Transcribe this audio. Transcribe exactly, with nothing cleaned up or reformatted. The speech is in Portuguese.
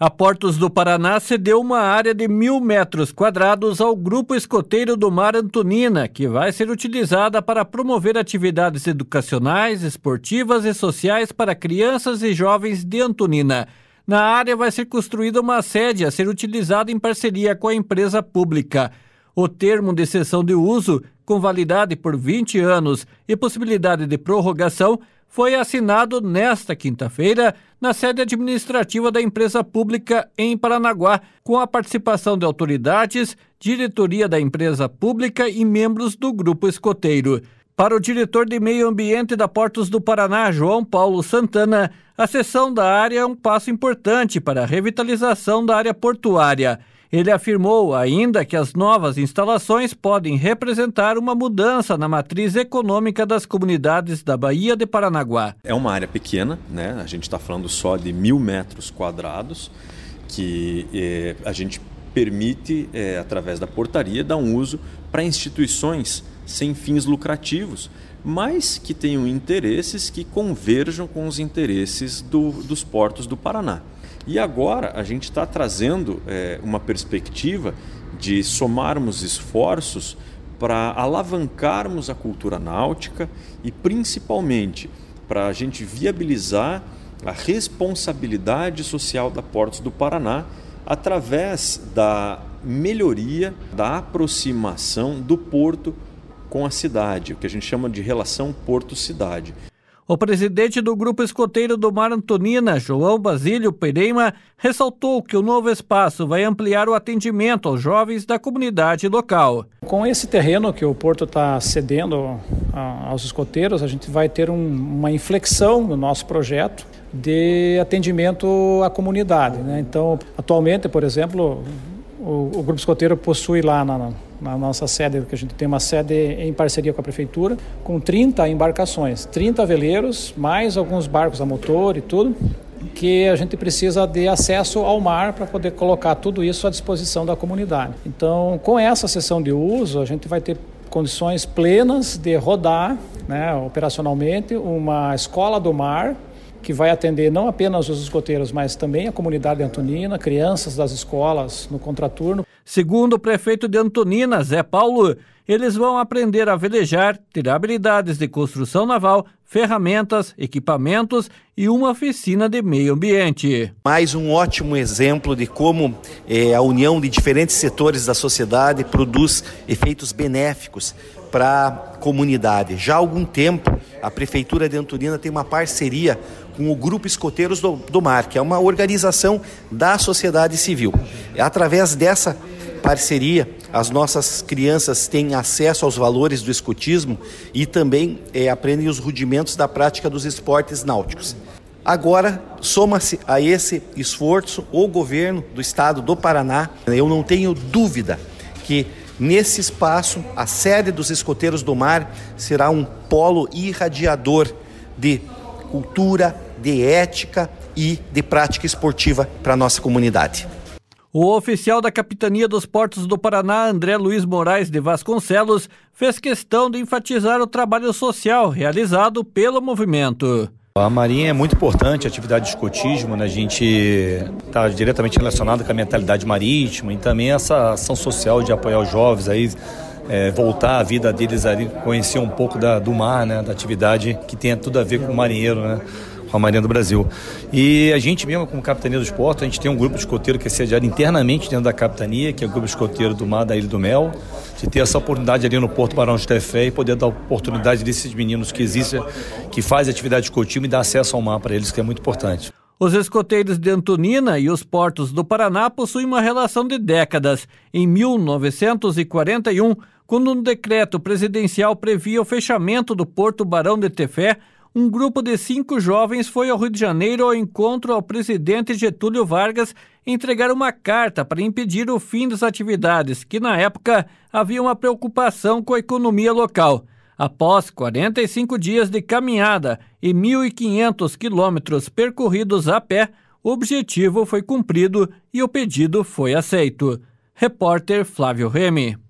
A Portos do Paraná cedeu uma área de mil metros quadrados ao Grupo Escoteiro do Mar Antonina, que vai ser utilizada para promover atividades educacionais, esportivas e sociais para crianças e jovens de Antonina. Na área vai ser construída uma sede a ser utilizada em parceria com a empresa pública. O termo de cessão de uso, com validade por vinte anos e possibilidade de prorrogação, foi assinado nesta quinta-feira na sede administrativa da empresa pública em Paranaguá, com a participação de autoridades, diretoria da empresa pública e membros do grupo escoteiro. Para o diretor de Meio Ambiente da Portos do Paraná, João Paulo Santana, a cessão da área é um passo importante para a revitalização da área portuária. Ele afirmou ainda que as novas instalações podem representar uma mudança na matriz econômica das comunidades da Baía de Paranaguá. É uma área pequena, né? A gente está falando só de mil metros quadrados, que eh, a gente permite, eh, através da portaria, dar um uso para instituições sem fins lucrativos, mas que tenham interesses que converjam com os interesses do, dos portos do Paraná. E agora a gente está trazendo é, uma perspectiva de somarmos esforços para alavancarmos a cultura náutica e principalmente para a gente viabilizar a responsabilidade social da Portos do Paraná através da melhoria da aproximação do porto com a cidade, o que a gente chama de relação porto-cidade. O presidente do Grupo Escoteiro do Mar Antonina, João Basílio Pereira, ressaltou que o novo espaço vai ampliar o atendimento aos jovens da comunidade local. Com esse terreno que o porto está cedendo a, aos escoteiros, a gente vai ter um, uma inflexão no nosso projeto de atendimento à comunidade, né? Então, atualmente, por exemplo, o, o Grupo Escoteiro possui lá na, na nossa sede, que a gente tem uma sede em parceria com a Prefeitura, com trinta embarcações, trinta veleiros, mais alguns barcos a motor e tudo, que a gente precisa de acesso ao mar para poder colocar tudo isso à disposição da comunidade. Então, com essa sessão de uso, a gente vai ter condições plenas de rodar, né, operacionalmente, uma escola do mar, que vai atender não apenas os escoteiros, mas também a comunidade de Antonina, crianças das escolas no contraturno. Segundo o prefeito de Antonina, Zé Paulo, eles vão aprender a velejar, ter habilidades de construção naval, ferramentas, equipamentos e uma oficina de meio ambiente. Mais um ótimo exemplo de como eh, a união de diferentes setores da sociedade produz efeitos benéficos para a comunidade. Já há algum tempo, a Prefeitura de Antonina tem uma parceria com o Grupo Escoteiros do, do Mar, que é uma organização da sociedade civil. Através dessa parceria, as nossas crianças têm acesso aos valores do escotismo e também é, aprendem os rudimentos da prática dos esportes náuticos. Agora, soma-se a esse esforço o governo do estado do Paraná. Eu não tenho dúvida que nesse espaço, a sede dos Escoteiros do Mar será um polo irradiador de cultura, de ética e de prática esportiva para a nossa comunidade. O oficial da Capitania dos Portos do Paraná, André Luiz Moraes de Vasconcelos, fez questão de enfatizar o trabalho social realizado pelo movimento. A Marinha é muito importante, a atividade de escotismo, né? A gente está diretamente relacionado com a mentalidade marítima e também essa ação social de apoiar os jovens, aí, é, voltar a vida deles ali, conhecer um pouco da, do mar, né? Da atividade que tem tudo a ver com o marinheiro, né? Com a Marinha do Brasil. E a gente mesmo, como Capitania dos Portos, a gente tem um grupo de escoteiro que é sediado internamente dentro da Capitania, que é o Grupo Escoteiro do Mar da Ilha do Mel, de ter essa oportunidade ali no Porto Barão de Tefé e poder dar oportunidade desses meninos que existem, que fazem atividade de escotismo e dar acesso ao mar para eles, que é muito importante. Os escoteiros de Antonina e os portos do Paraná possuem uma relação de décadas. Em mil novecentos e quarenta e um, quando um decreto presidencial previa o fechamento do Porto Barão de Tefé, um grupo de cinco jovens foi ao Rio de Janeiro ao encontro ao presidente Getúlio Vargas entregar uma carta para impedir o fim das atividades, que na época havia uma preocupação com a economia local. Após quarenta e cinco dias de caminhada e mil e quinhentos quilômetros percorridos a pé, o objetivo foi cumprido e o pedido foi aceito. Repórter Flávio Remy.